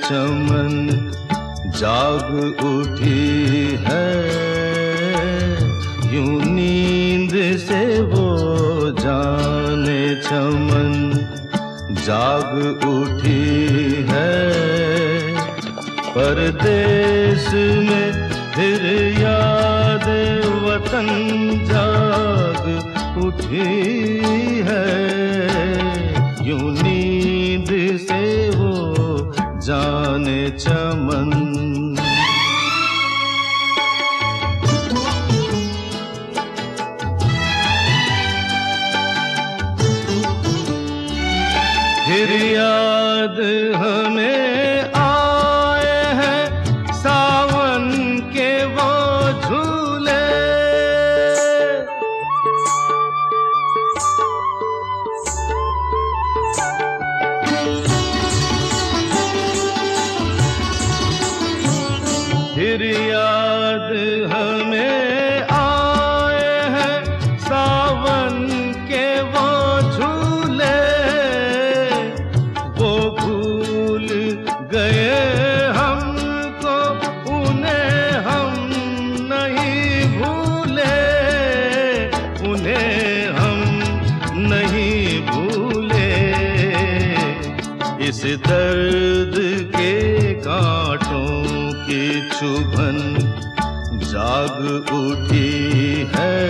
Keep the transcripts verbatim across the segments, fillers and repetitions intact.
चमन जाग उठी है, यूं नींद से वो जाने चमन जाग उठी है। परदेश में फिर याद वतन जाग उठी है, यूं नींद से वो जाने चमन। फिर याद हमें आए हैं सावन के वो झूले, फिर याद हमें आए हैं सावन के वो झूले, वो भूल गए हमको उन्हें हम नहीं भूले, उन्हें हम नहीं भूले। इस दर्द के कांटों की चुभन जाग उठी है,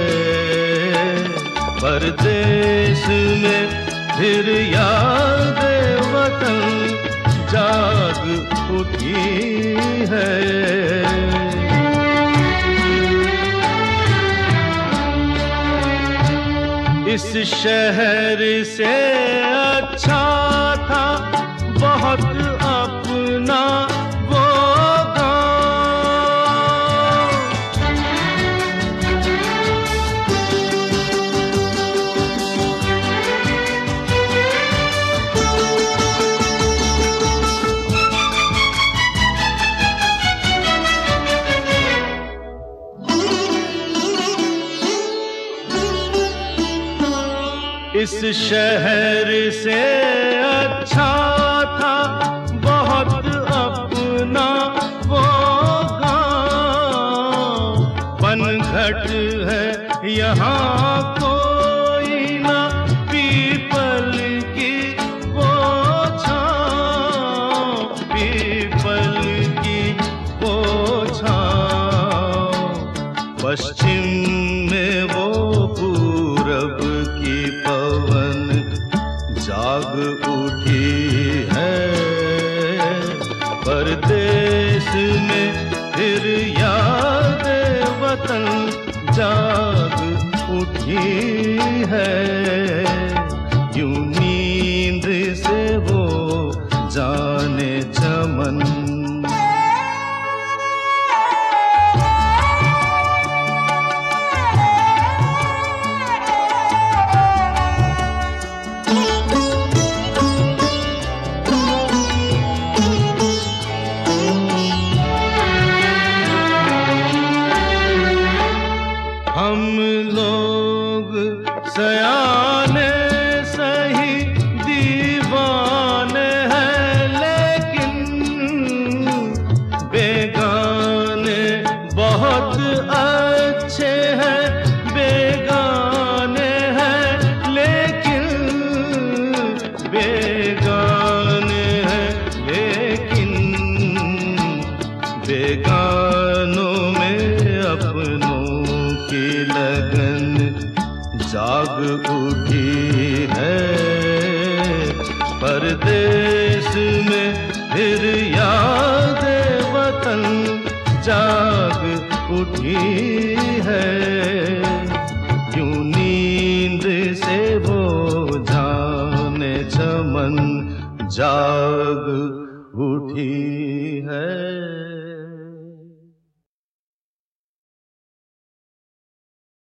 परदेश में फिर याद वतन जाग उठी है। इस शहर से अच्छा था बहुत अपना वो इस शहर से अच्छा था बहुत अपना वो गाँव। पनघट है यहाँ कोई ना पीपल की वो छाँव, पीपल की वो छाँव। पश्चिम में वो पूरब की पवन जाग उठी है, परदेश में फिर याद वतन जाग उठी है, यूं नींद से वो जाने चमन। हम लोग सयाने सही दीवाने हैं, लेकिन बेगाने बहुत अच्छे हैं, बेगाने हैं लेकिन बेगाने हैं लेकिन बेगानों में अपनों की लगन जाग उठी है, परदेश में फिर याद वतन जाग उठी है, यूं नींद से वो जाने चमन जाग उठी।